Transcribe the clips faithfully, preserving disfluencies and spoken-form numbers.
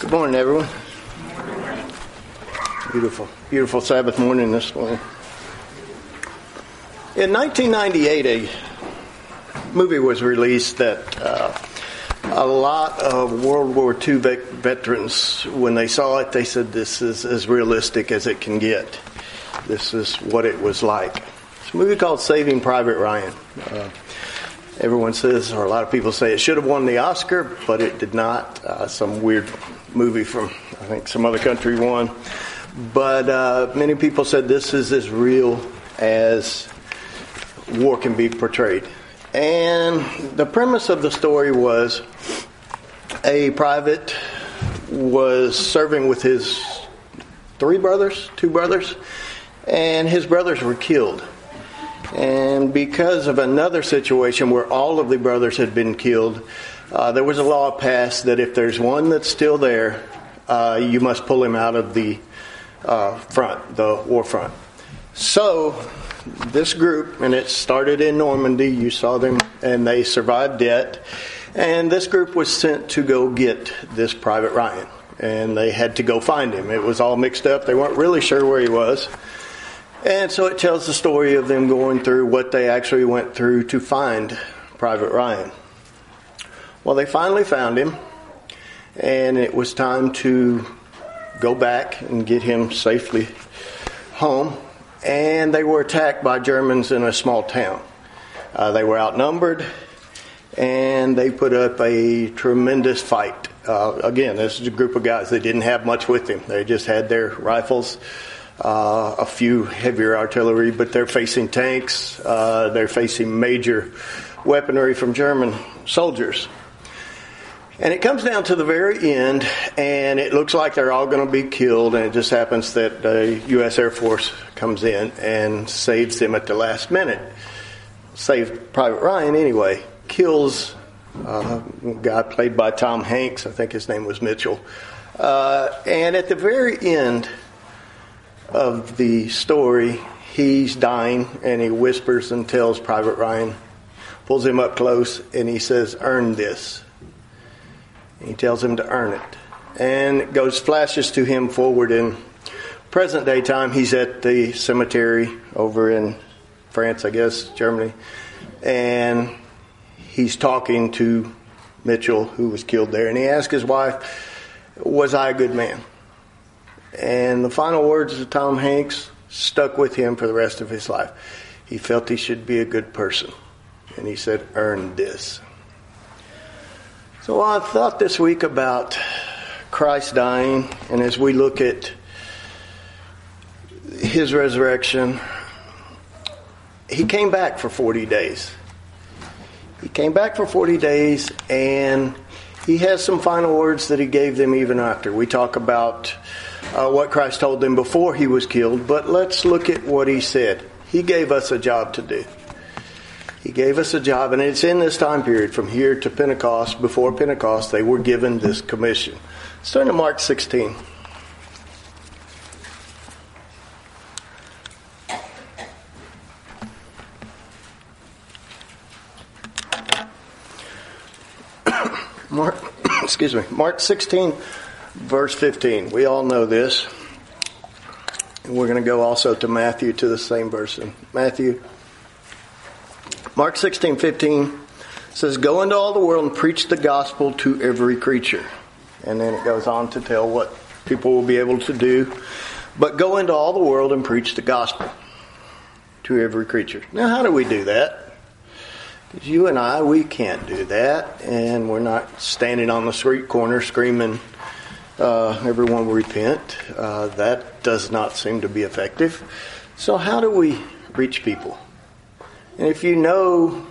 Good morning, everyone. Beautiful, beautiful Sabbath morning this morning. In nineteen ninety-eight, a movie was released that uh, a lot of World War Two vet- veterans, when they saw it, they said, this is as realistic as it can get. This is what it was like. It's a movie called Saving Private Ryan. Uh, everyone says, or a lot of people say, it should have won the Oscar, but it did not. Uh, some weird movie from, I think, some other country won. But uh, many people said this is as real as war can be portrayed. And the premise of the story was a private was serving with his three brothers, two brothers, and his brothers were killed. And because of another situation where all of the brothers had been killed, uh, there was a law passed that if there's one that's still there, uh, you must pull him out of the uh, front, the war front. So this group, and it started in Normandy, you saw them, and they survived debt. And this group was sent to go get this Private Ryan. And they had to go find him. It was all mixed up. They weren't really sure where he was. And so it tells the story of them going through what they actually went through to find Private Ryan. Well, they finally found him, and it was time to go back and get him safely home. And they were attacked by Germans in a small town. Uh, they were outnumbered, and they put up a tremendous fight. Uh, again, this is a group of guys. They didn't have much with them. They just had their rifles, uh, a few heavier artillery, but they're facing tanks. Uh, they're facing major weaponry from German soldiers. And it comes down to the very end, and it looks like they're all going to be killed, and it just happens that the U S Air Force comes in and saves them at the last minute. Saved Private Ryan anyway. Kills uh, a guy played by Tom Hanks. I think his name was Mitchell. Uh, and at the very end of the story, he's dying, and he whispers and tells Private Ryan, pulls him up close, and he says, "Earn this." He tells him to earn it. And it goes, flashes to him forward in present day time. He's at the cemetery over in France, I guess, Germany. And he's talking to Mitchell, who was killed there. And he asked his wife, was I a good man? And the final words of Tom Hanks stuck with him for the rest of his life. He felt he should be a good person. And he said, earn this. So I thought this week about Christ dying, and as we look at his resurrection, he came back for forty days. He came back for forty days, and he has some final words that he gave them even after. We talk about uh, what Christ told them before he was killed, but let's look at what he said. He gave us a job to do. He gave us a job, and it's in this time period from here to Pentecost. Before Pentecost, they were given this commission. Let's turn to Mark sixteen. Mark, excuse me, Mark sixteen, verse fifteen. We all know this. And we're going to go also to Matthew, to the same verse in Matthew. Mark sixteen fifteen says, go into all the world and preach the gospel to every creature. And then it goes on to tell what people will be able to do. But go into all the world and preach the gospel to every creature. Now, how do we do that? Because you and I, we can't do that. And we're not standing on the street corner screaming, uh, everyone repent. Uh, that does not seem to be effective. So how do we reach people? And if you know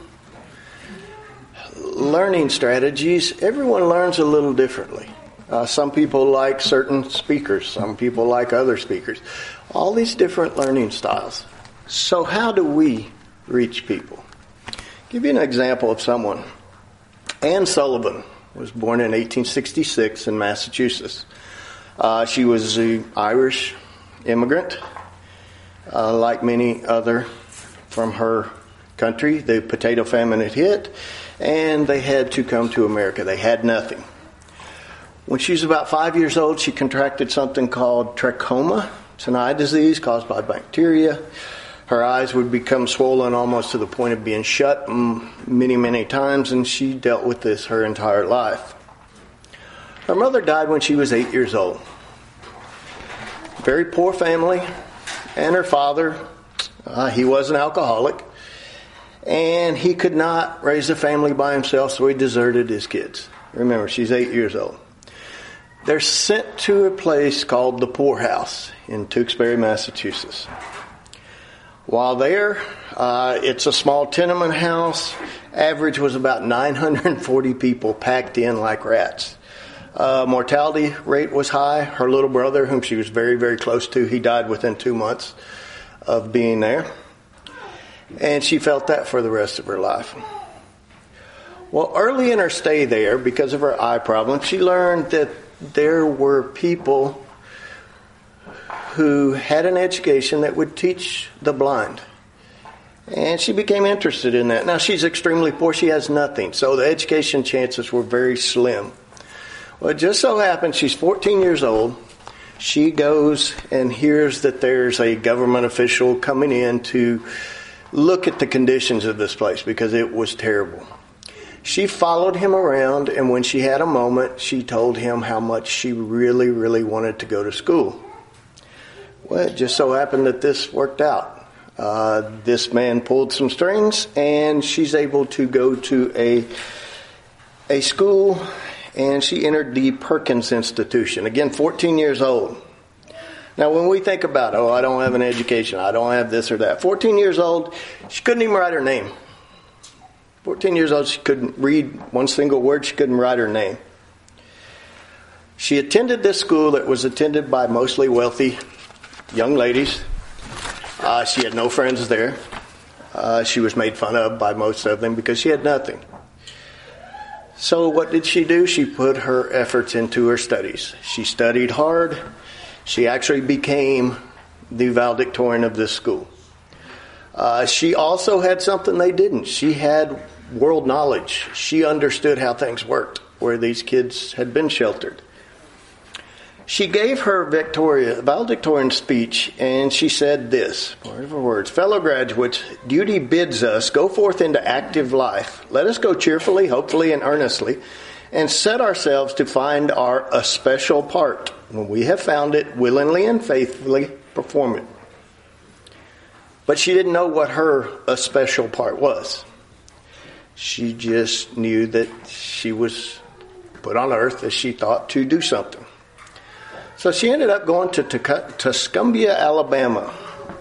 learning strategies, everyone learns a little differently. Uh, some people like certain speakers. Some people like other speakers. All these different learning styles. So how do we reach people? I'll give you an example of someone. Anne Sullivan was born in eighteen sixty-six in Massachusetts. Uh, she was an Irish immigrant, uh, like many other from her country. The potato famine had hit, and they had to come to America. They had nothing. When she was about five years old, she contracted something called trachoma. It's an eye disease caused by bacteria. Her eyes would become swollen almost to the point of being shut many, many times, and she dealt with this her entire life. Her mother died when she was eight years old. Very poor family, and her father, uh, he was an alcoholic, and he could not raise a family by himself, so he deserted his kids. Remember, she's eight years old. They're sent to a place called the Poorhouse in Tewksbury, Massachusetts. While there, uh, it's a small tenement house. Average was about nine hundred forty people packed in like rats. Uh, mortality rate was high. Her little brother, whom she was very, very close to, he died within two months of being there. And she felt that for the rest of her life. Well, early in her stay there, because of her eye problem, she learned that there were people who had an education that would teach the blind. And she became interested in that. Now, she's extremely poor. She has nothing. So the education chances were very slim. Well, it just so happens she's fourteen years old. She goes and hears that there's a government official coming in to look at the conditions of this place because it was terrible. She followed him around, and when she had a moment, she told him how much she really, really wanted to go to school. Well, it just so happened that this worked out. Uh, this man pulled some strings, and she's able to go to a a school, and she entered the Perkins Institution. Again, fourteen years old. Now, when we think about, oh, I don't have an education, I don't have this or that. fourteen years old, she couldn't even write her name. fourteen years old, she couldn't read one single word. She couldn't write her name. She attended this school that was attended by mostly wealthy young ladies. Uh, she had no friends there. Uh, she was made fun of by most of them because she had nothing. So what did she do? She put her efforts into her studies. She studied hard. She actually became the valedictorian of this school. Uh, she also had something they didn't. She had world knowledge. She understood how things worked, where these kids had been sheltered. She gave her Victoria, valedictorian speech, and she said this, part of her words, "Fellow graduates, duty bids us go forth into active life. Let us go cheerfully, hopefully, and earnestly, and set ourselves to find our especial part. When we have found it, willingly and faithfully perform it." But she didn't know what her especial part was. She just knew that she was put on earth, as she thought, to do something. So she ended up going to Tuscumbia, Alabama.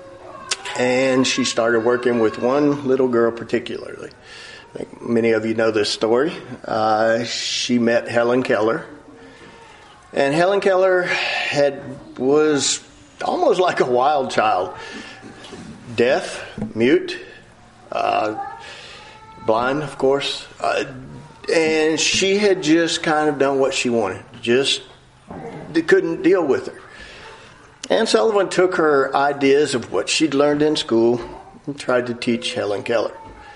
And she started working with one little girl particularly. I think many of you know this story. Uh, she met Helen Keller. And Helen Keller had was almost like a wild child. Deaf, mute, uh, blind, of course. Uh, and she had just kind of done what she wanted. Just they couldn't deal with her. Anne Sullivan took her ideas of what she'd learned in school and tried to teach Helen Keller.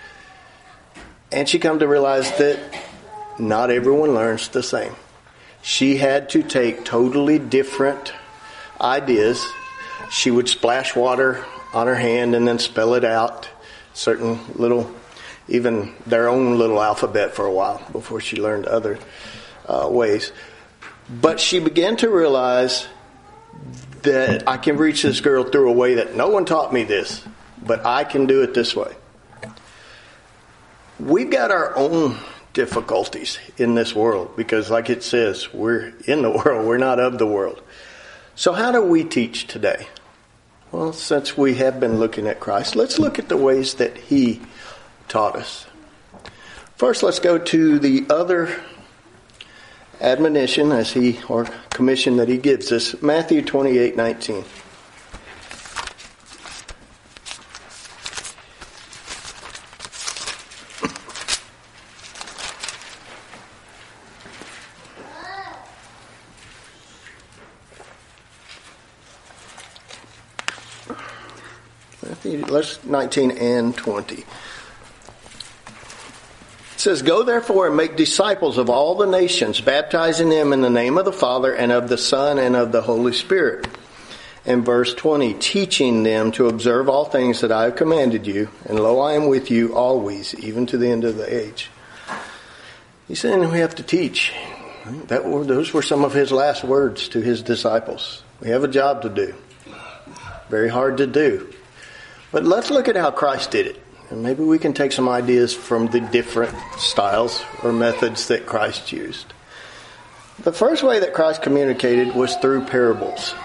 And she come to realize that not everyone learns the same. She had to take totally different ideas. She would splash water on her hand and then spell it out, certain little, even their own little alphabet for a while before she learned other uh, ways. But she began to realize that I can reach this girl through a way that no one taught me this, but I can do it this way. We've got our own difficulties in this world because, like it says, we're in the world, we're not of the world. So how do we teach today? Well, since we have been looking at Christ, let's look at the ways that He taught us. First, let's go to the other admonition as he or commission that he gives us, Matthew twenty-eight nineteen. Matthew, let's nineteen and twenty. It says, "Go therefore and make disciples of all the nations, baptizing them in the name of the Father and of the Son and of the Holy Spirit." And verse twenty, "Teaching them to observe all things that I have commanded you, and lo, I am with you always, even to the end of the age." He's saying we have to teach. That were, those were some of his last words to his disciples. We have a job to do. Very hard to do. But let's look at how Christ did it. And maybe we can take some ideas from the different styles or methods that Christ used. The first way that Christ communicated was through parables.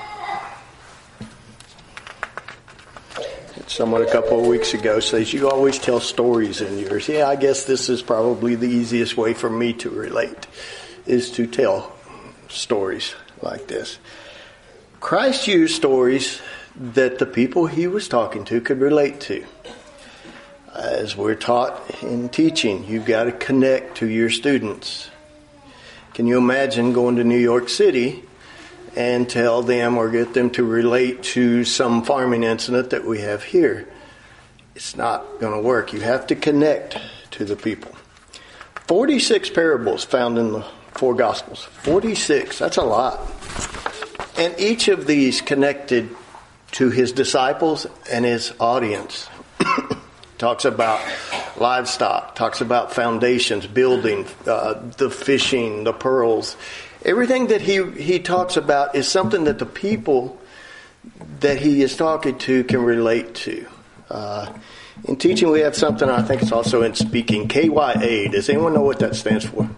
Someone a couple of weeks ago says, "You always tell stories in yours." Yeah, I guess this is probably the easiest way for me to relate, is to tell stories like this. Christ used stories that the people he was talking to could relate to. As we're taught in teaching, you've got to connect to your students. Can you imagine going to New York City and tell them or get them to relate to some farming incident that we have here? It's not going to work. You have to connect to the people. forty-six parables found in the four Gospels. forty-six, that's a lot. And each of these connected to his disciples and his audience. Talks about livestock, talks about foundations, building, uh, the fishing, the pearls. Everything that he, he talks about is something that the people that he is talking to can relate to. Uh, in teaching, we have something, I think it's also in speaking, K Y A. Does anyone know what that stands for?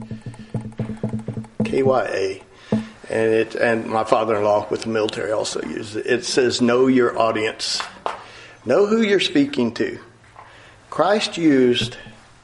K Y A. And it, and my father-in-law with the military also uses it. It says, know your audience. Know who you're speaking to. Christ used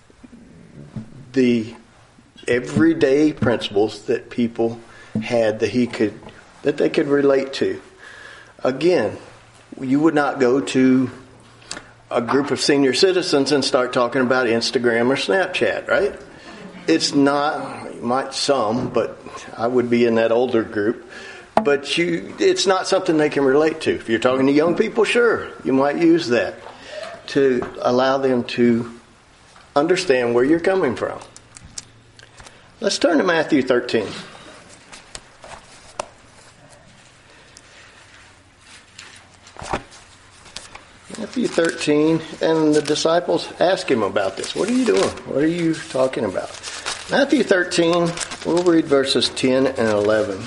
the everyday principles that people had that he could, that they could relate to. Again, you would not go to a group of senior citizens and start talking about Instagram or Snapchat, right? It's not, you might some, but I would be in that older group. But you, it's not something they can relate to. If you're talking to young people, sure, you might use that to allow them to understand where you're coming from. Let's turn to Matthew thirteen. Matthew thirteen, and the disciples ask him about this. What are you doing? What are you talking about? Matthew thirteen, we'll read verses ten and eleven.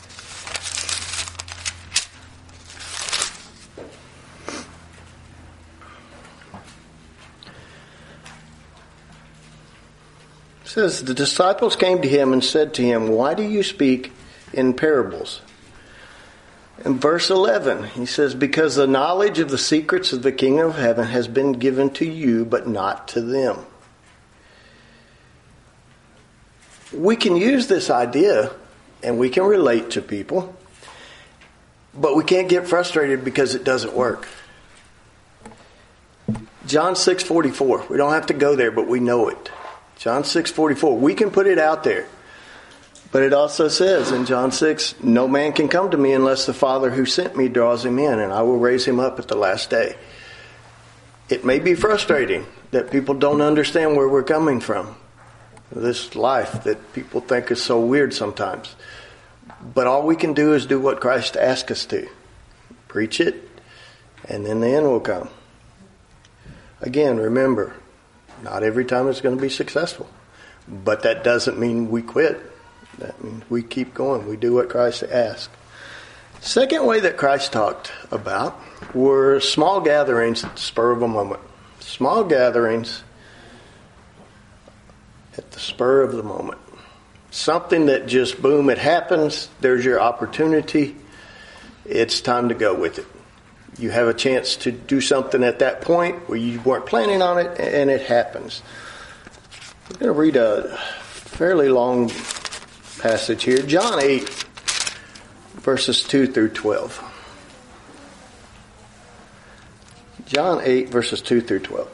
It says, the disciples came to him and said to him, "Why do you speak in parables?" In verse eleven, he says, "Because the knowledge of the secrets of the kingdom of heaven has been given to you, but not to them." We can use this idea and we can relate to people, but we can't get frustrated because it doesn't work. John six forty-four. We don't have to go there, but we know it. John six forty-four. We can put it out there. But it also says in John six, "No man can come to me unless the Father who sent me draws him in, and I will raise him up at the last day." It may be frustrating that people don't understand where we're coming from. This life that people think is so weird sometimes. But all we can do is do what Christ asked us to. Preach it, and then the end will come. Again, remember, not every time it's going to be successful. But that doesn't mean we quit. That means we keep going. We do what Christ asked. Second way that Christ talked about were small gatherings at the spur of a moment. Small gatherings at the spur of the moment. Something that just, boom, it happens. There's your opportunity. It's time to go with it. You have a chance to do something at that point where you weren't planning on it, and it happens. I'm going to read a fairly long passage here. John eight, verses two through twelve. John eight, verses two through twelve.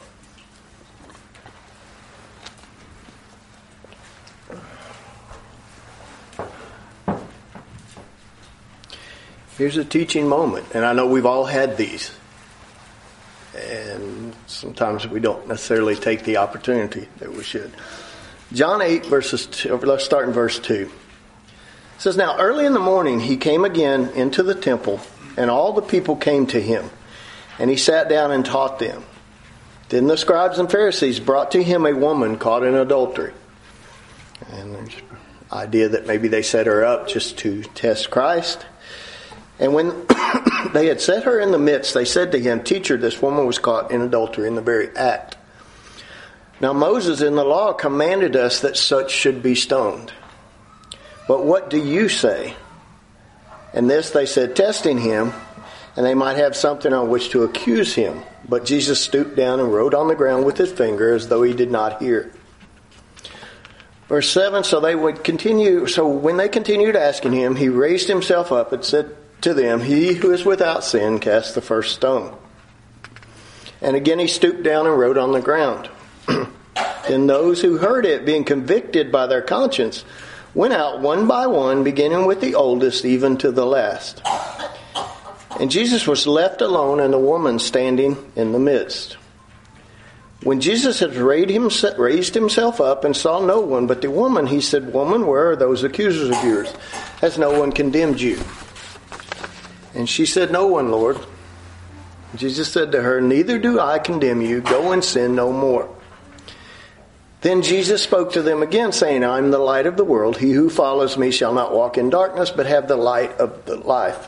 Here's a teaching moment, and I know we've all had these. And sometimes we don't necessarily take the opportunity that we should. John eight, verses two, let's start in verse two. It says, "Now early in the morning he came again into the temple, and all the people came to him, and he sat down and taught them. Then the scribes and Pharisees brought to him a woman caught in adultery." And there's an idea that maybe they set her up just to test Christ. "And when they had set her in the midst, they said to him, 'Teacher, this woman was caught in adultery in the very act. Now Moses in the law commanded us that such should be stoned. But what do you say?' And this they said, testing him, and they might have something on which to accuse him. But Jesus stooped down and wrote on the ground with his finger as though he did not hear." Verse seven, so they would continue. So when they continued asking him, he raised himself up and said to them, "He who is without sin cast the first stone." And again he stooped down and wrote on the ground. Then those who heard it, being convicted by their conscience, went out one by one, beginning with the oldest, even to the last. And Jesus was left alone, and the woman standing in the midst. When Jesus had raised himself up and saw no one but the woman, he said, "Woman, where are those accusers of yours? Has no one condemned you?" And she said, "No one, Lord." Jesus said to her, "Neither do I condemn you. Go and sin no more." Then Jesus spoke to them again, saying, "I am the light of the world. He who follows me shall not walk in darkness, but have the light of the life."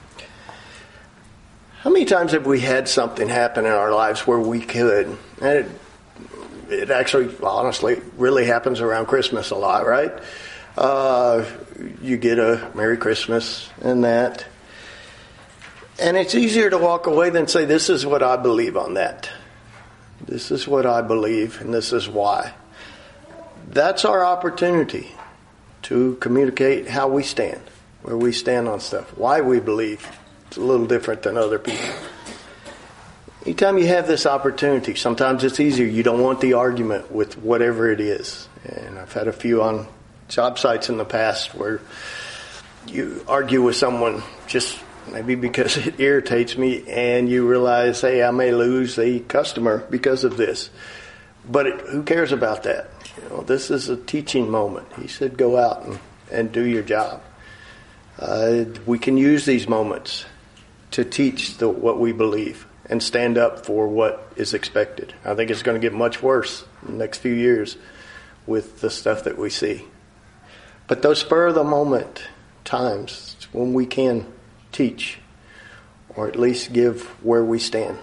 How many times have we had something happen in our lives where we could, and it, it actually, honestly, really happens around Christmas a lot, right? Uh, you get a Merry Christmas and that. And it's easier to walk away than say, "This is what I believe on that. This is what I believe, and this is why." That's our opportunity to communicate how we stand, where we stand on stuff, why we believe. It's a little different than other people. Anytime you have this opportunity, sometimes it's easier. You don't want the argument with whatever it is. And I've had a few on job sites in the past where you argue with someone just maybe because it irritates me, and you realize, hey, I may lose a customer because of this. But it, who cares about that? You know, this is a teaching moment. He said, go out and, and do your job. Uh, we can use these moments to teach the, what we believe and stand up for what is expected. I think it's going to get much worse in the next few years with the stuff that we see. But those spur of the moment times when we can teach, or at least give where we stand.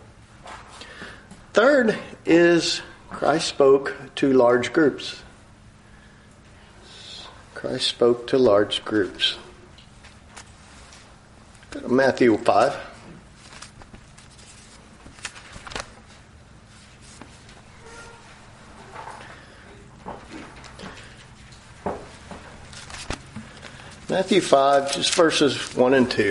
Third is Christ spoke to large groups. Christ spoke to large groups. Go to Matthew five. Matthew five, just verses one and two.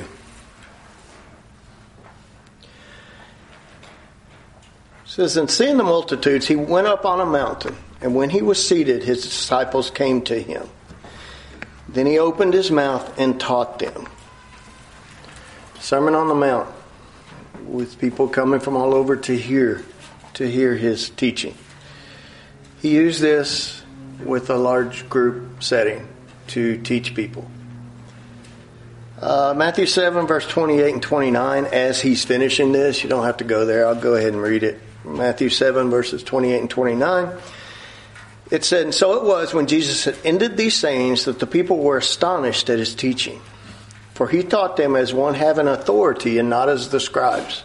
It says, "And seeing the multitudes, he went up on a mountain, and when he was seated, his disciples came to him. Then he opened his mouth and taught them." Sermon on the Mount, with people coming from all over to hear, to hear his teaching. He used this with a large group setting to teach people. Uh, Matthew seven, verse twenty-eight and twenty-nine, as he's finishing this, you don't have to go there, I'll go ahead and read it. Matthew seven, verses twenty-eight and twenty-nine. It said, "And so it was when Jesus had ended these sayings that the people were astonished at his teaching. For he taught them as one having authority and not as the scribes."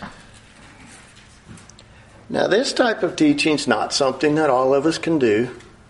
Now this type of teaching is not something that all of us can do.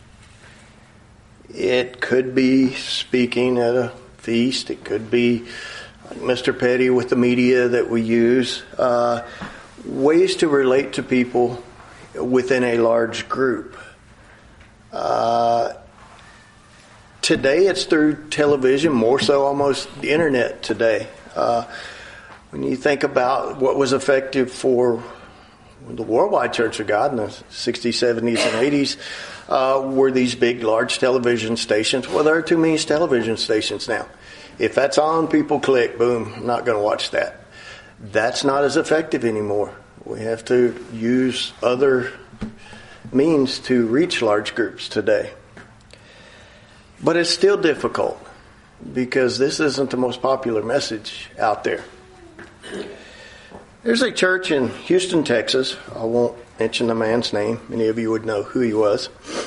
It could be speaking at a feast. It could be like Mister Petty with the media that we use. Uh, ways to relate to people within a large group. Uh, today it's through television, more so almost the internet today. Uh, when you think about what was effective for the Worldwide Church of God in the sixties, seventies, and eighties, uh, were these big, large television stations. Well, there are too many television stations now. If that's on, people click, boom, I'm not going to watch that. That's not as effective anymore. We have to use other means to reach large groups today. But it's still difficult because this isn't the most popular message out there. There's a church in Houston, Texas. I won't mention the man's name. Many of you would know who he was.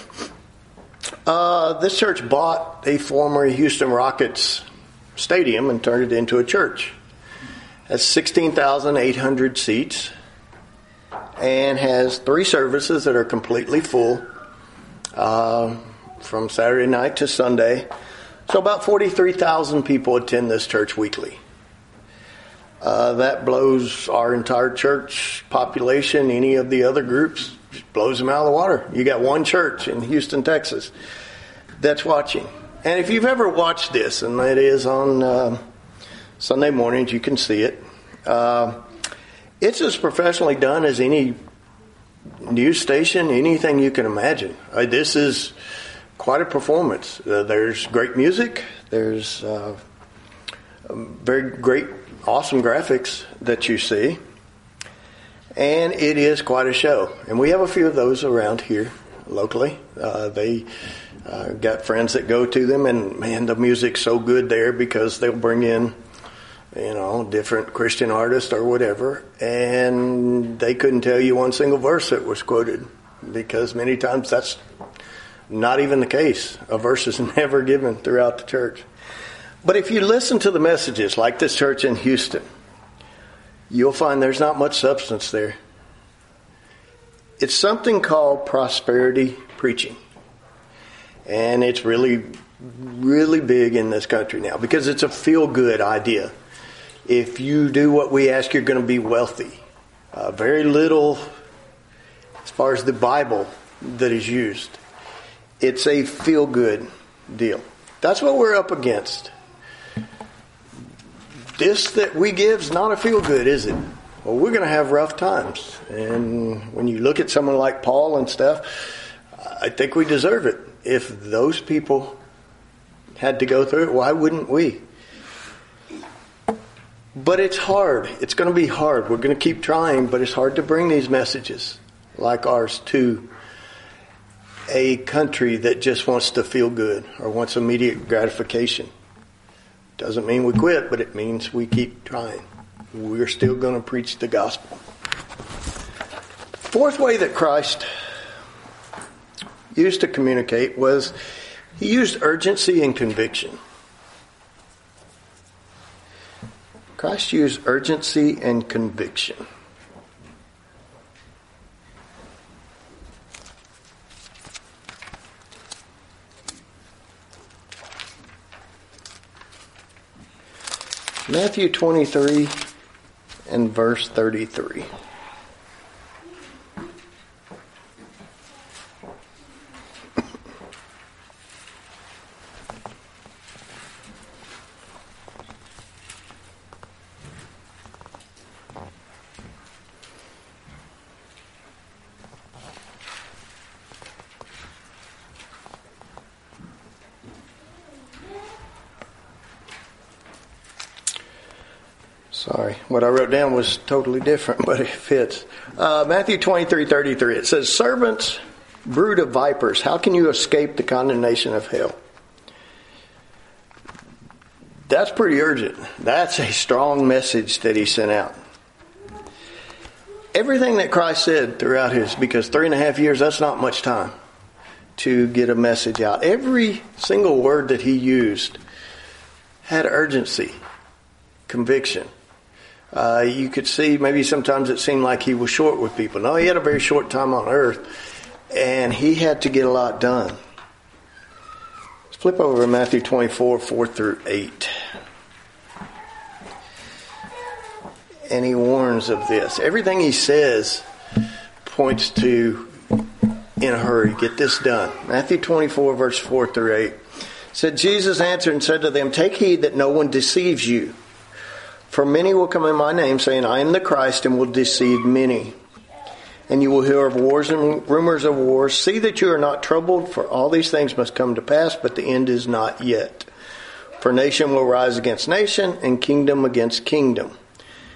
Uh, this church bought a former Houston Rockets stadium and turned it into a church. It has sixteen thousand eight hundred seats and has three services that are completely full uh, from Saturday night to Sunday. So about forty-three thousand people attend this church weekly. Uh, that blows our entire church population. Any of the other groups just blows them out of the water. You got one church in Houston, Texas that's watching. And if you've ever watched this, and it is on uh, Sunday mornings, you can see it. Uh, it's as professionally done as any news station, anything you can imagine. Uh, this is quite a performance. Uh, there's great music. There's uh, very great, awesome graphics that you see. And it is quite a show. And we have a few of those around here locally. Uh, they uh, got friends that go to them, and man, the music's so good there because they'll bring in, you know, different Christian artists or whatever, and they couldn't tell you one single verse that was quoted because many times that's not even the case. A verse is never given throughout the church. But if you listen to the messages like this church in Houston, you'll find there's not much substance there. It's something called prosperity preaching. And it's really, really big in this country now because it's a feel-good idea. If you do what we ask, you're going to be wealthy. Uh, very little as far as the Bible that is used. It's a feel-good deal. That's what we're up against. This that we give is not a feel-good, is it? Well, we're going to have rough times. And when you look at someone like Paul and stuff, I think we deserve it. If those people had to go through it, why wouldn't we? But it's hard. It's going to be hard. We're going to keep trying, but it's hard to bring these messages like ours to a country that just wants to feel good or wants immediate gratification. Doesn't mean we quit, but it means we keep trying. We're still going to preach the gospel. Fourth way that Christ used to communicate was he used urgency and conviction. Christ used urgency and conviction. Matthew twenty-three and verse thirty-three. Sorry, what I wrote down was totally different, but it fits. Uh, Matthew twenty-three thirty-three, it says, "Servants, brood of vipers, how can you escape the condemnation of hell?" That's pretty urgent. That's a strong message that he sent out. Everything that Christ said throughout his, because three and a half years, that's not much time to get a message out. Every single word that he used had urgency, conviction. Uh, you could see maybe sometimes it seemed like he was short with people. No, he had a very short time on earth, and he had to get a lot done. Let's flip over to Matthew twenty-four, four through eight. And he warns of this. Everything he says points to, in a hurry, get this done. Matthew twenty-four, verse four through eight. It said, "Jesus answered and said to them, take heed that no one deceives you. For many will come in my name, saying, I am the Christ, and will deceive many. And you will hear of wars and rumors of wars. See that you are not troubled, for all these things must come to pass, but the end is not yet. For nation will rise against nation, and kingdom against kingdom.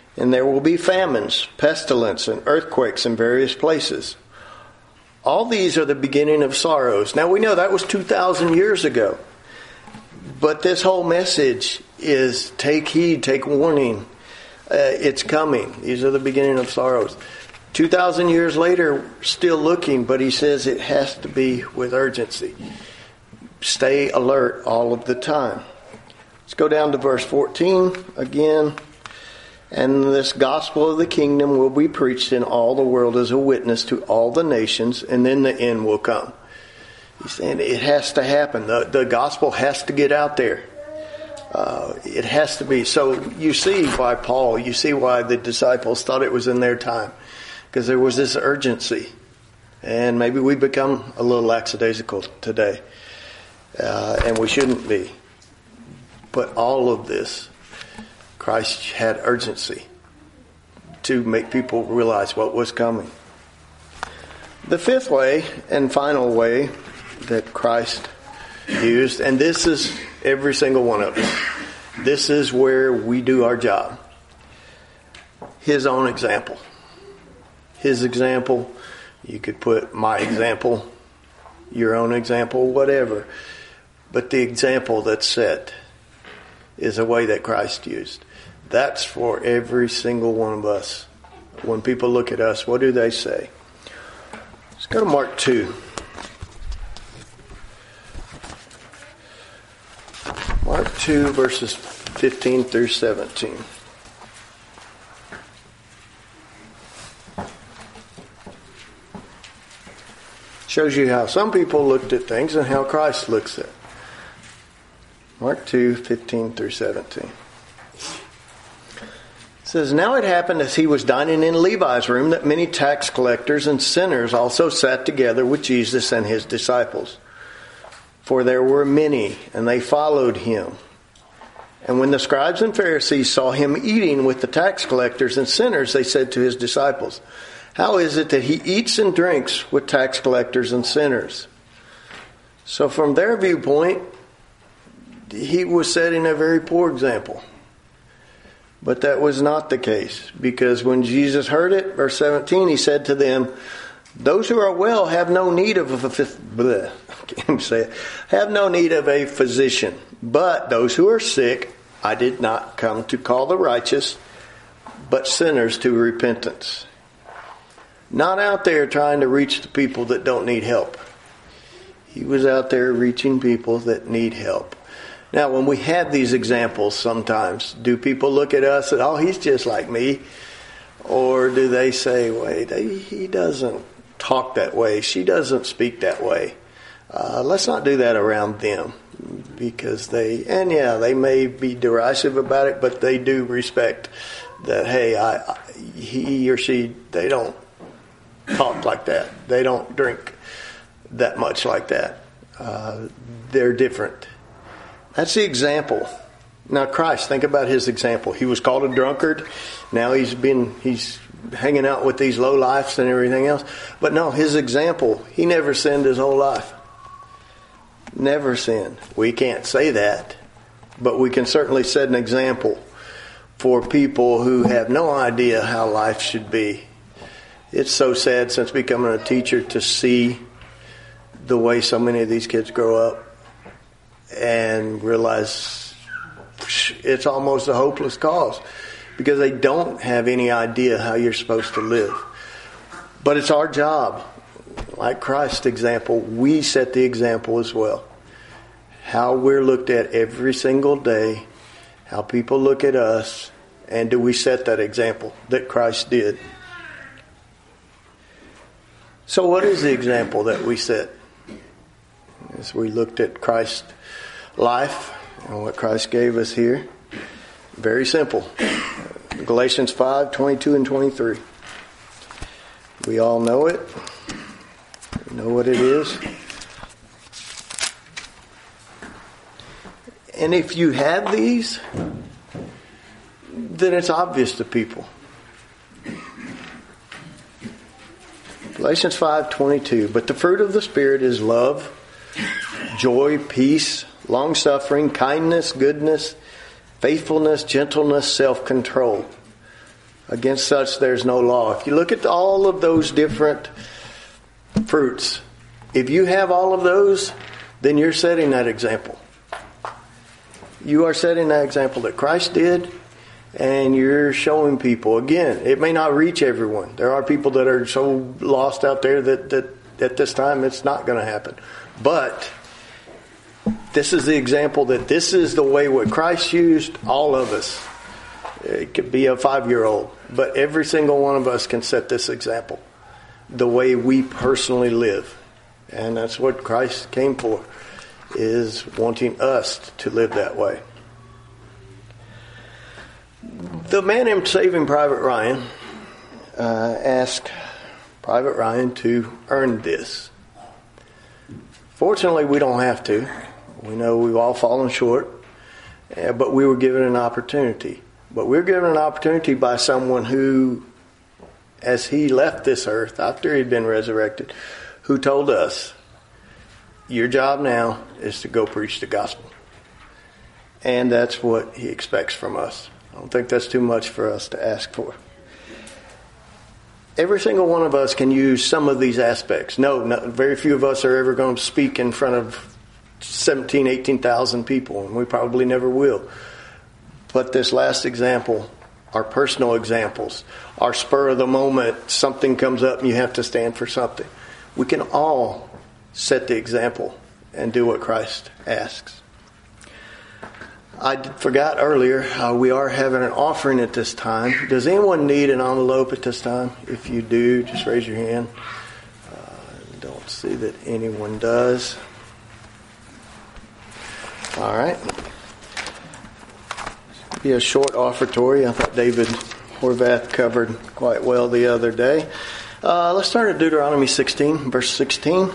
And there will be famines, pestilence, and earthquakes in various places. All these are the beginning of sorrows. Now we know that was two thousand years ago. But this whole message is take heed, take warning. Uh, it's coming. These are the beginning of sorrows. two thousand years later, still looking, but he says it has to be with urgency. Stay alert all of the time. Let's go down to verse fourteen again. And this gospel of the kingdom will be preached in all the world as a witness to all the nations, and then the end will come. He's saying it has to happen. The, the gospel has to get out there. Uh, it has to be. So you see why Paul, you see why the disciples thought it was in their time. Because there was this urgency. And maybe we become a little lackadaisical today. Uh, and we shouldn't be. But all of this, Christ had urgency to make people realize what was coming. The fifth way and final way that Christ used, and this is every single one of us. This is where we do our job. His own example. His example. You could put my example, your own example, whatever. But the example that's set is a way that Christ used. That's for every single one of us. When people look at us, what do they say? Let's go to Mark two. Mark two, verses fifteen through seventeen. Shows you how some people looked at things and how Christ looks at it. Mark two, fifteen through seventeen. It says, now it happened as he was dining in Levi's room that many tax collectors and sinners also sat together with Jesus and his disciples. For there were many, and they followed him. And when the scribes and Pharisees saw him eating with the tax collectors and sinners, they said to his disciples, how is it that he eats and drinks with tax collectors and sinners? So from their viewpoint, he was setting a very poor example. But that was not the case, because when Jesus heard it, verse seventeen, he said to them, those who are well have no need of a bleh, I can't say it, have no need of a physician, but those who are sick, I did not come to call the righteous, but sinners to repentance. Not out there trying to reach the people that don't need help. He was out there reaching people that need help. Now, when we have these examples sometimes, do people look at us and, oh, he's just like me? Or do they say, wait, he doesn't talk that way. She doesn't speak that way. Uh, let's not do that around them. Because they, and yeah, they may be derisive about it, but they do respect that, hey, I, I, he or she, they don't talk like that. They don't drink that much like that. Uh, they're different. That's the example. Now Christ, think about his example. He was called a drunkard. Now he's been, he's hanging out with these low lifes and everything else. But no, his example, he never sinned his whole life. Never sinned. We can't say that. But we can certainly set an example for people who have no idea how life should be. It's so sad since becoming a teacher to see the way so many of these kids grow up and realize it's almost a hopeless cause because they don't have any idea how you're supposed to live. But it's our job. Like Christ's example, we set the example as well. How we're looked at every single day, how people look at us, and do we set that example that Christ did? So what is the example that we set? As we looked at Christ's life and what Christ gave us here, very simple. Galatians five, twenty-two and twenty-three. We all know it. We know what it is. And if you have these, then it's obvious to people. Galatians five, twenty-two. But the fruit of the Spirit is love, joy, peace, long-suffering, kindness, goodness, faithfulness, gentleness, self-control. Against such there's no law. If you look at all of those different fruits, if you have all of those, then you're setting that example. You are setting that example that Christ did, and you're showing people. Again, it may not reach everyone. There are people that are so lost out there that, that at this time it's not going to happen. But this is the example that this is the way what Christ used. All of us. It could be a five-year-old, but every single one of us can set this example, the way we personally live. And that's what Christ came for, is wanting us to live that way. The man in Saving Private Ryan uh, asked Private Ryan to earn this. Fortunately, we don't have to. We know we've all fallen short, uh, but we were given an opportunity. But we're given an opportunity by someone who, as he left this earth after he'd been resurrected, who told us, your job now is to go preach the gospel. And that's what he expects from us. I don't think that's too much for us to ask for. Every single one of us can use some of these aspects. No, not, very few of us are ever going to speak in front of seventeen, eighteen thousand people, and we probably never will. But this last example, our personal examples, our spur of the moment, something comes up and you have to stand for something. We can all set the example and do what Christ asks. I forgot earlier, uh, we are having an offering at this time. Does anyone need an envelope at this time? If you do, just raise your hand. Uh, don't see that anyone does. All right. Be a short offertory. I thought David Horvath covered quite well the other day. Uh, let's start at Deuteronomy sixteen, verse sixteen.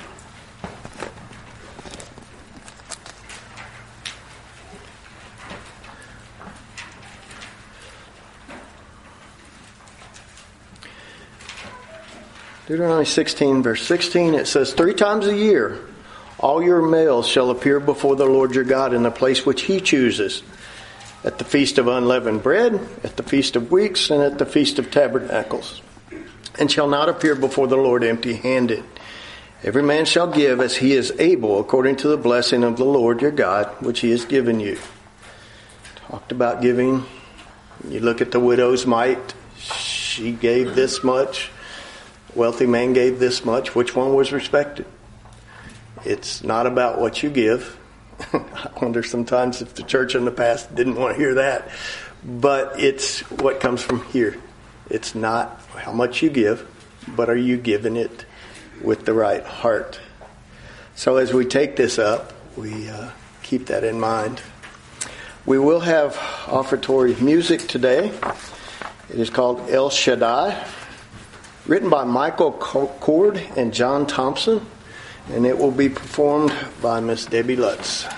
Deuteronomy sixteen, verse sixteen, it says, Three times a year all your males shall appear before the Lord your God in the place which he chooses, at the feast of unleavened bread, at the feast of weeks, and at the feast of tabernacles, and shall not appear before the Lord empty-handed. Every man shall give as he is able, according to the blessing of the Lord your God, which he has given you. Talked about giving. You look at the widow's mite. She gave this much. Wealthy man gave this much. Which one was respected? It's not about what you give. I wonder sometimes if the church in the past didn't want to hear that. But it's what comes from here. It's not how much you give, but are you giving it with the right heart? So as we take this up, we uh, keep that in mind. We will have offertory music today. It is called El Shaddai, written by Michael Cord and John Thompson, and it will be performed by Miss Debbie Lutz.